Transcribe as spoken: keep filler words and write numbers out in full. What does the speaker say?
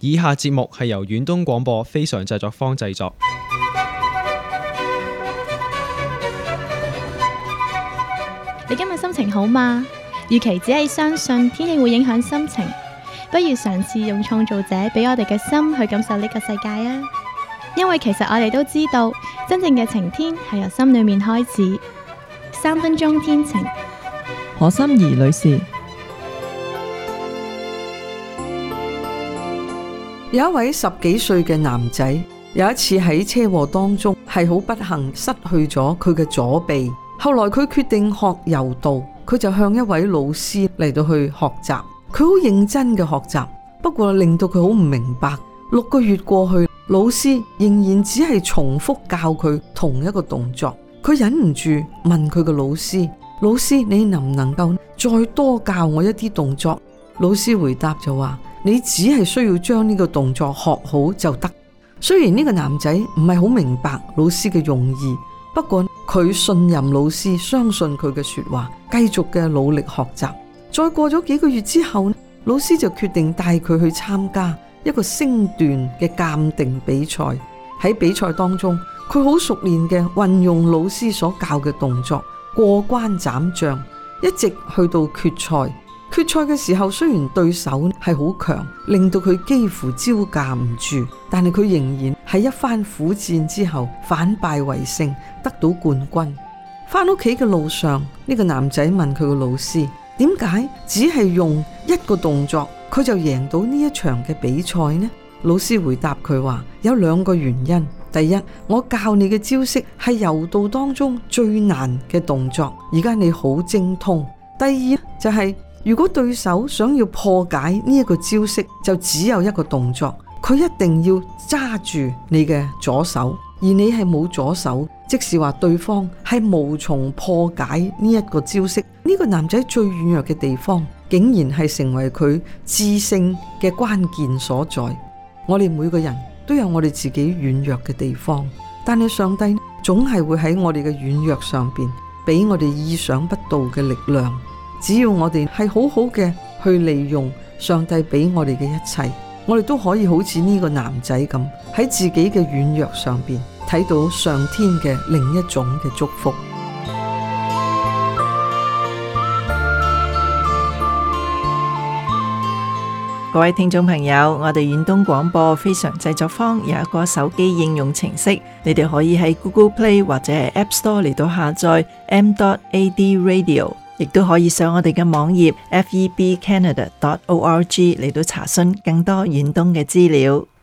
以下節目係由遠東廣播非常製作坊製作。 你今日心情好嗎？與其只係相信天氣會影響心情，不如嘗試用創造者俾我哋嘅心去感受呢個世界啊！因為其實我哋都知道，真正嘅晴天係由心裏面開始。三分鐘天晴， 何心怡女士。 有一位十幾歲嘅男仔，有一次喺車禍當中係好不幸失去咗佢嘅左臂。後來佢決定學柔道，佢就向一位老師嚟到去學習。佢好認真嘅學習，不過令到佢好唔明白。六個月過去，老師仍然只係重複教佢同一個動作。佢忍唔住問佢個老師：老師，你能唔能夠再多教我一啲動作？老師回答就話：你只係需要將呢個動作學好就得。雖然呢個男仔唔係好明白老師嘅用意，不過佢信任老師，相信佢嘅說話，繼續嘅努力學習。再過咗幾個月之後，老師就決定帶佢去參加一個聲段嘅鑑定比賽。喺比賽當中，佢好熟練嘅運用老師所教嘅動作，過關斬將，一直去到決賽。決賽嘅時候，雖然對手係好強，令到佢幾乎招架唔住，但係佢仍然喺一番苦戰之後反敗為勝，得到冠軍。翻屋企嘅路上，呢個男仔問佢個老師：點解只係用一個動作，佢就贏到呢一場嘅比賽呢？老師回答佢話：有兩個原因。第一，我教你嘅招式係柔道當中最難嘅動作，而家你好精通。第二就係、是如果對手想要破解呢一個招式，就只有一個動作，佢一定要揸住你嘅左手，而你係冇左手，即是話對方係無從破解呢一個招式。呢個男仔最軟弱嘅地方，竟然係成為佢致勝嘅關鍵所在。我哋每個人都有我哋自己軟弱嘅地方，但係上帝總係會喺我哋嘅軟弱上邊，俾我哋意想不到嘅力量。只要我哋係好好嘅去利用上帝俾我哋嘅一切，我哋都可以好似呢個男仔咁，喺自己嘅軟弱上邊睇到上天嘅另一種嘅祝福。 各位聽眾朋友，我哋遠東廣播非常製作坊有一個手機應用程式，你哋可以喺 Google Play 或者係 App Store 嚟到下載 m dot a d radio。亦都可以上我哋嘅網頁 f e b canada dot org 嚟到查詢更多遠東嘅資料。